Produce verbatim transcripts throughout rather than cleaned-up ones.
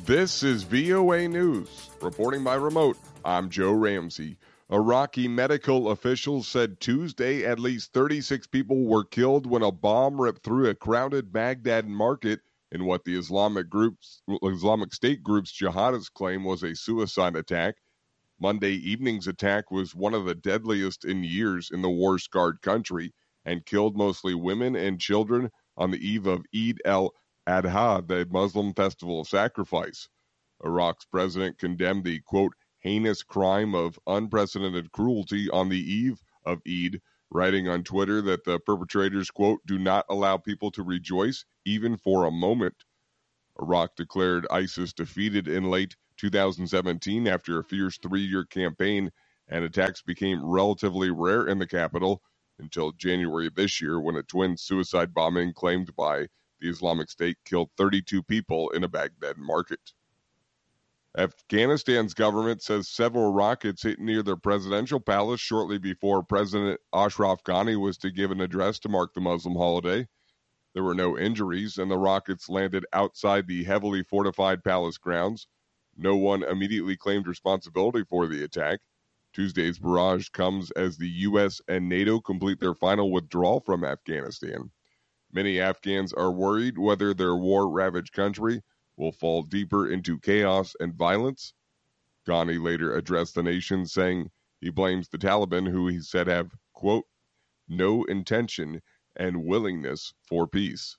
This is V O A News. Reporting by remote, I'm Joe Ramsey. Iraqi medical officials said Tuesday at least thirty-six people were killed when a bomb ripped through a crowded Baghdad market in what the Islamic groups, Islamic State group's jihadists claim was a suicide attack. Monday evening's attack was one of the deadliest in years in the war-scarred country and killed mostly women and children on the eve of Eid al-Adha, the Muslim festival of sacrifice. Iraq's president condemned the, quote, heinous crime of unprecedented cruelty on the eve of Eid, writing on Twitter that the perpetrators, quote, do not allow people to rejoice even for a moment. Iraq declared ISIS defeated in late two thousand seventeen after a fierce three-year campaign, and attacks became relatively rare in the capital until January of this year when a twin suicide bombing claimed by the Islamic State killed thirty-two people in a Baghdad market. Afghanistan's government says several rockets hit near the presidential palace shortly before President Ashraf Ghani was to give an address to mark the Muslim holiday. There were no injuries, and the rockets landed outside the heavily fortified palace grounds. No one immediately claimed responsibility for the attack. Tuesday's barrage comes as the U S and NATO complete their final withdrawal from Afghanistan. Many Afghans are worried whether their war-ravaged country will fall deeper into chaos and violence. Ghani later addressed the nation, saying he blames the Taliban, who he said have, quote, no intention and willingness for peace.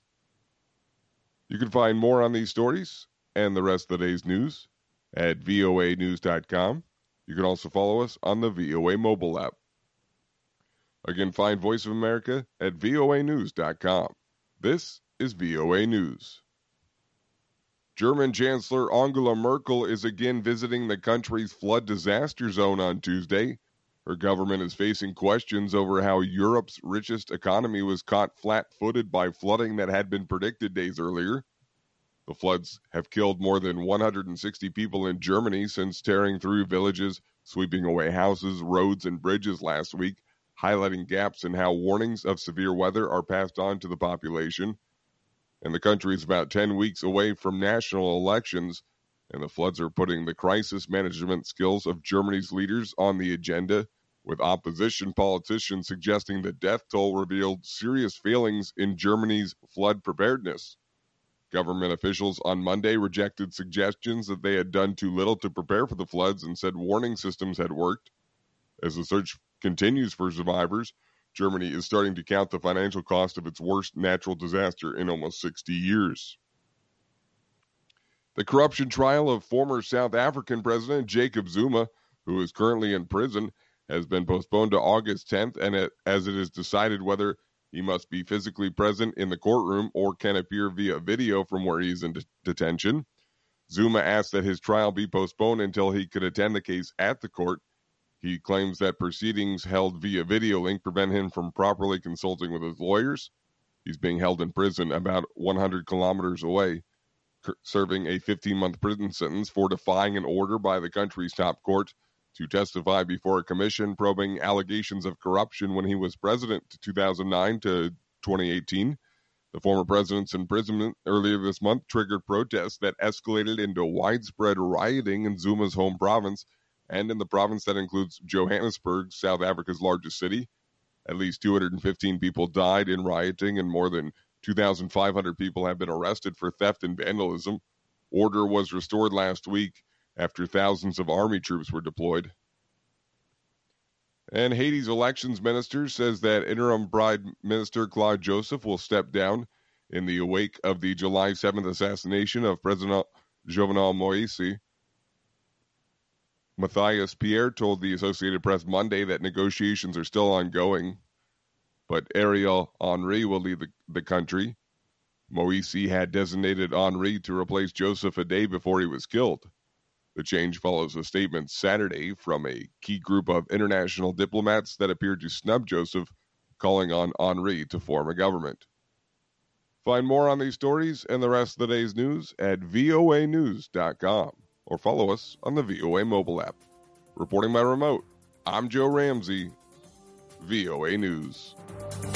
You can find more on these stories and the rest of the day's news at V O A news dot com. You can also follow us on the V O A mobile app. Again, find Voice of America at V O A news dot com. This is V O A News. German Chancellor Angela Merkel is again visiting the country's flood disaster zone on Tuesday. Her government is facing questions over how Europe's richest economy was caught flat-footed by flooding that had been predicted days earlier. The floods have killed more than one hundred sixty people in Germany since tearing through villages, sweeping away houses, roads, and bridges last week, highlighting gaps in how warnings of severe weather are passed on to the population. And the country is about ten weeks away from national elections, and the floods are putting the crisis management skills of Germany's leaders on the agenda, with opposition politicians suggesting the death toll revealed serious failings in Germany's flood preparedness. Government officials on Monday rejected suggestions that they had done too little to prepare for the floods and said warning systems had worked. As the search continues for survivors, Germany is starting to count the financial cost of its worst natural disaster in almost sixty years. The corruption trial of former South African President Jacob Zuma, who is currently in prison, has been postponed to August tenth, and it, as it is decided whether he must be physically present in the courtroom or can appear via video from where he is in de- detention. Zuma asked that his trial be postponed until he could attend the case at the court. He claims that proceedings held via video link prevent him from properly consulting with his lawyers. He's being held in prison about one hundred kilometers away, serving a fifteen-month prison sentence for defying an order by the country's top court to testify before a commission probing allegations of corruption when he was president to two thousand nine to twenty eighteen. The former president's imprisonment earlier this month triggered protests that escalated into widespread rioting in Zuma's home province and in the province that includes Johannesburg, South Africa's largest city. At least two hundred fifteen people died in rioting, and more than two thousand five hundred people have been arrested for theft and vandalism. Order was restored last week after thousands of army troops were deployed. And Haiti's elections minister says that interim Prime Minister Claude Joseph will step down in the wake of the July seventh assassination of President Jovenel Moïse. Matthias Pierre told the Associated Press Monday that negotiations are still ongoing, but Ariel Henry will lead the, the country. Moïse had designated Henry to replace Joseph a day before he was killed. The change follows a statement Saturday from a key group of international diplomats that appeared to snub Joseph, calling on Henry to form a government. Find more on these stories and the rest of the day's news at V O A news dot com. Or follow us on the V O A mobile app. Reporting by remote, I'm Joe Ramsey, V O A News.